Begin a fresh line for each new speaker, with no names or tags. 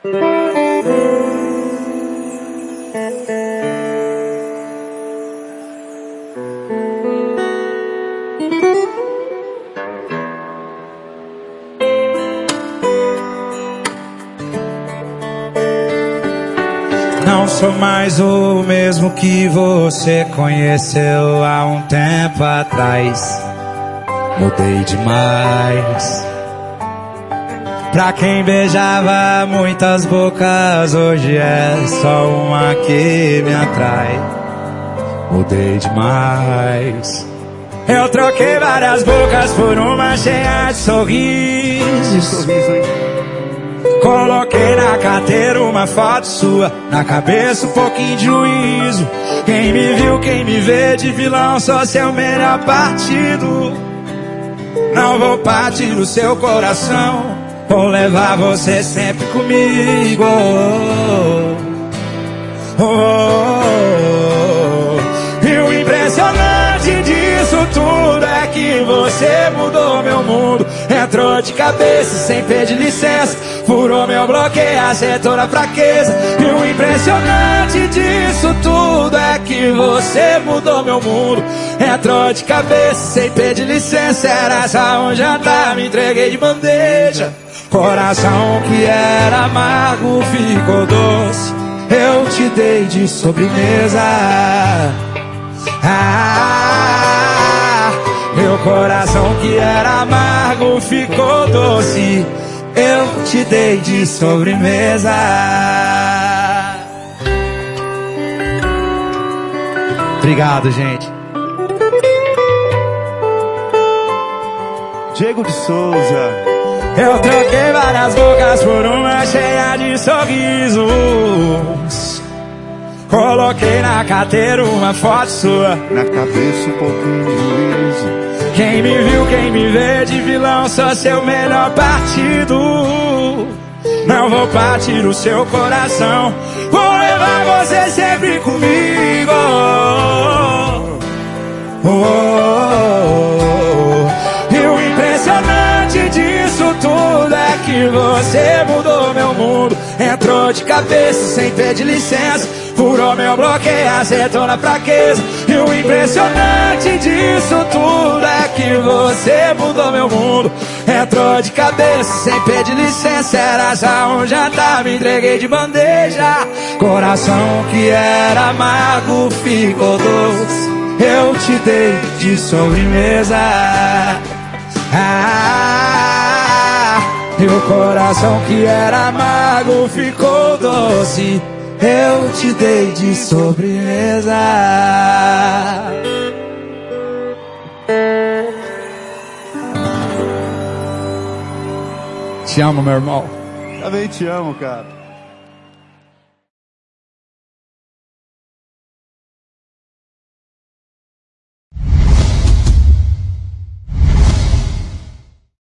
Não sou mais o mesmo que você conheceu há um tempo atrás. Mudei demais. Pra quem beijava muitas bocas, hoje é só uma que me atrai. Mudei demais. Eu troquei várias bocas por uma cheia de sorrisos. Coloquei na carteira uma foto sua, na cabeça um pouquinho de juízo. Quem me viu, quem me vê de vilão, sou seu melhor partido. Não vou partir o seu coração, vou levar você sempre comigo. Oh, oh, oh. E o impressionante disso tudo é que você mudou meu mundo. Entrou de cabeça sem pedir licença, furou meu bloqueio, acertou na fraqueza. E o impressionante disso tudo é que você mudou meu mundo. Entrou de cabeça sem pedir licença, era só um jantar, me entreguei de bandeja. Coração que era amargo ficou doce, eu te dei de sobremesa. Meu coração que era amargo ficou doce, eu te dei de sobremesa. Obrigado, gente.
Diego de Souza.
Eu troquei várias bocas por uma cheia de sorrisos. Coloquei na carteira uma foto sua,
na cabeça um pouquinho de juízo.
Quem me viu, quem me vê de vilão, sou seu melhor partido. Não vou partir o seu coração, vou levar você sempre comigo. Oh, oh, oh. E o impressionante disso tudo é que você mudou meu mundo. Entrou de cabeça sem pedir licença, furou meu bloqueio, acertou na fraqueza. E o impressionante disso tudo é que você mudou meu mundo. Entrou de cabeça sem pedir licença, era só um jantar, me entreguei de bandeja. Coração que era amargo ficou doce, eu te dei de sobremesa. Meu coração que era amargo ficou doce, eu te dei de sobremesa. Te amo, meu irmão.
Também te amo, cara.